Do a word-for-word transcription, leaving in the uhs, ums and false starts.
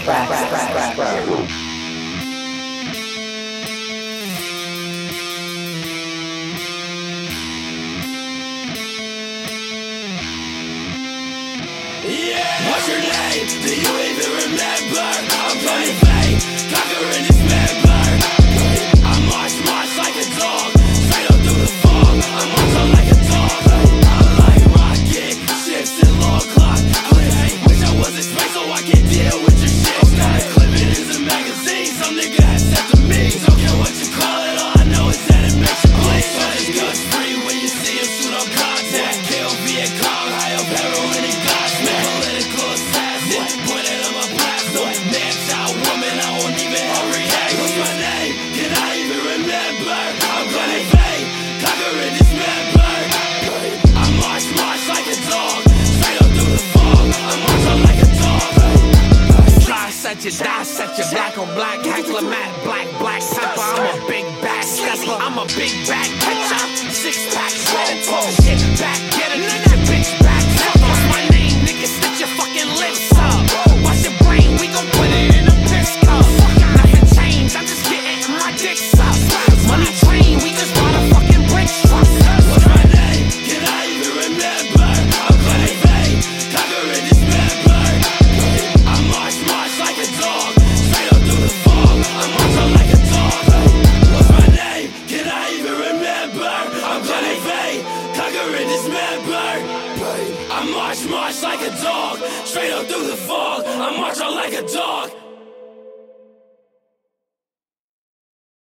Yeah. What's your name? Do you even remember? I'm Johnny Bay, conquering this member. I march, march like a dog, straight up through the fog. I march on like a dog. I like rocket ships and long clock clips. Wish I was in space so I can deal with your shit. Okay. Clipping is a magazine, some nigga has said to me. Don't care what you call it, all I know is that it makes you bleed. So this guns free when you see him shoot on contact. Kill Viet Cong, high up heroin and Godsmack. Political assassin, pointed on my platform. Man, child, woman, I won't even react. What's my name? Can I even remember? I'm gonna pay, conquering this member. I march, march like a dog, straight up through the fog. I march on like a dog. Try set you, die set you, black on black, heckler mat, black, black pepper. I'm a big back stepper, I'm a big back catcher. Six packs, ready to pull shit back, get a nigga bitch back. What's my name, nigga? Stitch your fucking lips up. Wash your brain, we gon' put it in a piss cup. Nothing changed, I'm just getting my dick sucked. Money train, we just bought a fucking brick truck. What's my name? Can I even remember? I'm gonna pay, conquering this member. I march, march like a dog, straight up through the fog. I march on like a dog. What's my name? Can I even remember? I'm gonna pay, conquering this member. I march, march like a dog, straight up through the fog. I march on like a dog.